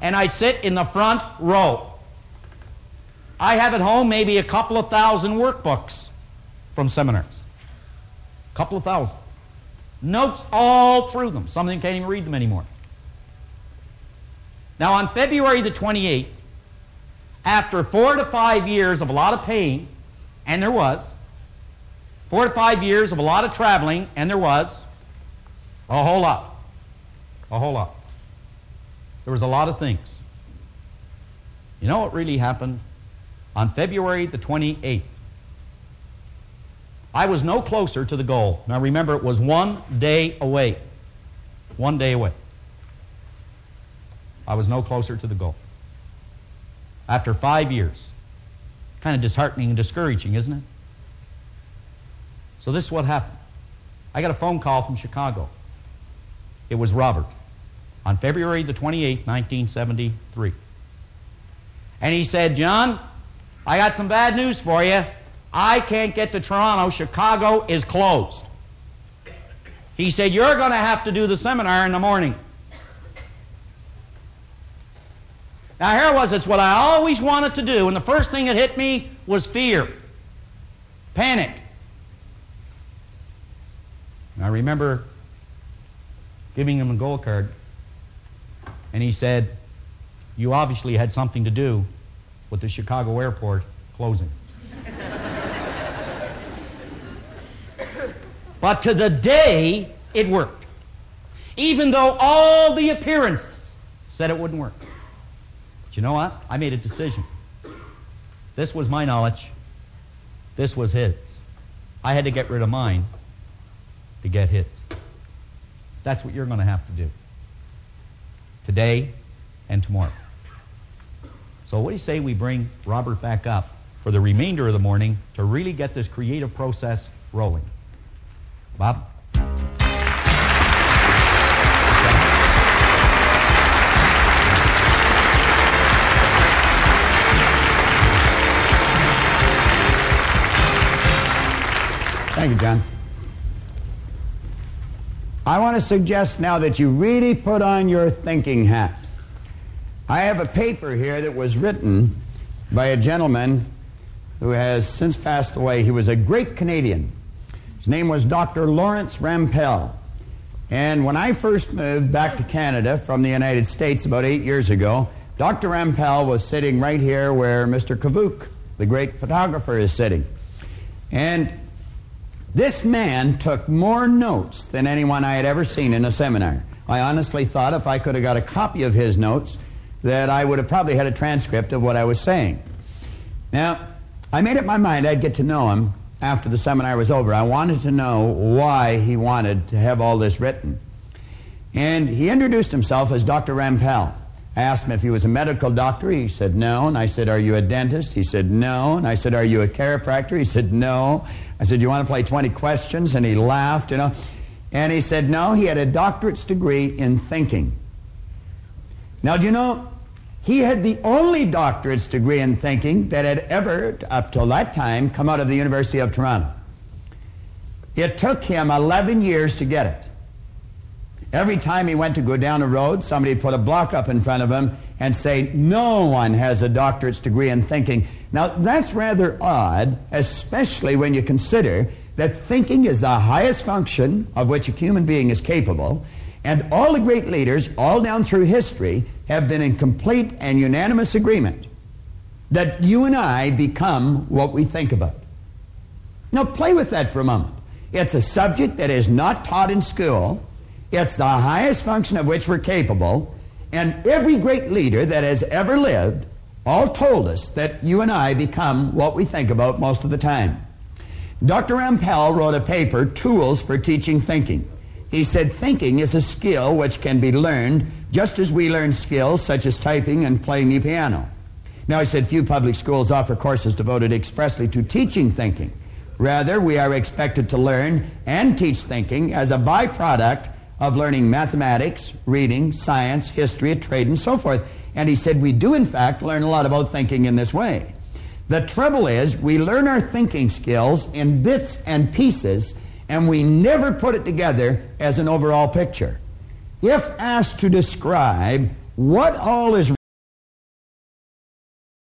and I'd sit in the front row. I have at home maybe a couple of thousand workbooks from seminars. A couple of thousand. Notes all through them. Some of them can't even read them anymore. Now on February the 28th, after 4 to 5 years of a lot of pain, and there was, 4 to 5 years of a lot of traveling, and there was, a whole lot. A whole lot. There was a lot of things. You know what really happened? On February the 28th, I was no closer to the goal. Now remember, it was 1 day away. 1 day away. I was no closer to the goal. After 5 years. Kind of disheartening and discouraging, isn't it? So this is what happened. I got a phone call from Chicago. It was Robert on February the 28th, 1973. And he said, John, I got some bad news for you. I can't get to Toronto. Chicago is closed. He said, you're going to have to do the seminar in the morning. Now here it was, it's what I always wanted to do, and the first thing that hit me was fear. Panic. And I remember giving him a gold card, and he said, you obviously had something to do with the Chicago airport closing. But to the day, it worked. Even though all the appearances said it wouldn't work. But you know what? I made a decision. This was my knowledge. This was his. I had to get rid of mine to get his. That's what you're going to have to do. Today and tomorrow. So what do you say we bring Robert back up for the remainder of the morning to really get this creative process rolling? Bob? Thank you, John. I want to suggest now that you really put on your thinking hat. I have a paper here that was written by a gentleman who has since passed away. He was a great Canadian. His name was Dr. Lawrence Rampell. And when I first moved back to Canada from the United States about 8 years ago, Dr. Rampell was sitting right here where Mr. Kavuk, the great photographer, is sitting. And this man took more notes than anyone I had ever seen in a seminar. I honestly thought if I could have got a copy of his notes that I would have probably had a transcript of what I was saying. Now, I made up my mind I'd get to know him after the seminar was over. I wanted to know why he wanted to have all this written. And he introduced himself as Dr. Rampell. I asked him if he was a medical doctor. He said no. And I said, are you a dentist? He said no. And I said, are you a chiropractor? He said no. I said, do you want to play 20 questions? And he laughed, you know. And he said no, he had a doctorate's degree in thinking. Now, do you know, he had the only doctorate's degree in thinking that had ever, up till that time, come out of the University of Toronto. It took him 11 years to get it. Every time he went to go down a road, somebody put a block up in front of him and say, no one has a doctorate's degree in thinking. Now, that's rather odd, especially when you consider that thinking is the highest function of which a human being is capable, and all the great leaders, all down through history, have been in complete and unanimous agreement that you and I become what we think about. Now, play with that for a moment. It's a subject that is not taught in school. It's the highest function of which we're capable, and every great leader that has ever lived all told us that you and I become what we think about most of the time. Dr. Rampell wrote a paper, Tools for Teaching Thinking. He said thinking is a skill which can be learned just as we learn skills such as typing and playing the piano. Now, he said few public schools offer courses devoted expressly to teaching thinking. Rather, we are expected to learn and teach thinking as a byproduct of learning mathematics, reading, science, history, trade, and so forth. And he said we do, in fact, learn a lot about thinking in this way. The trouble is we learn our thinking skills in bits and pieces, and we never put it together as an overall picture. If asked to describe what all is